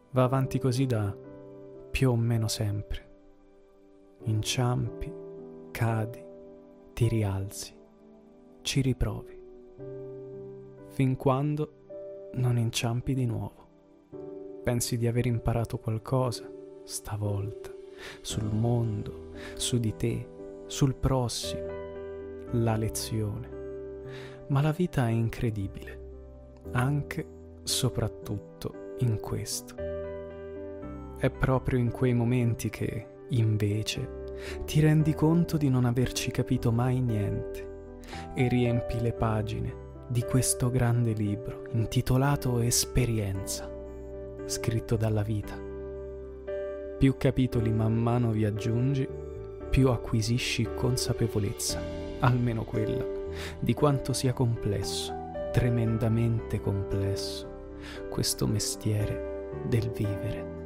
Va avanti così da più o meno sempre. Inciampi, cadi, ti rialzi, ci riprovi, fin quando non inciampi di nuovo. Pensi di aver imparato qualcosa, stavolta, sul mondo, su di te, sul prossimo, la lezione. Ma la vita è incredibile, anche, soprattutto, in questo. È proprio in quei momenti che, invece, ti rendi conto di non averci capito mai niente e riempi le pagine di questo grande libro intitolato Esperienza, scritto dalla vita. Più capitoli man mano vi aggiungi, più acquisisci consapevolezza, almeno quella, di quanto sia complesso, tremendamente complesso, questo mestiere del vivere.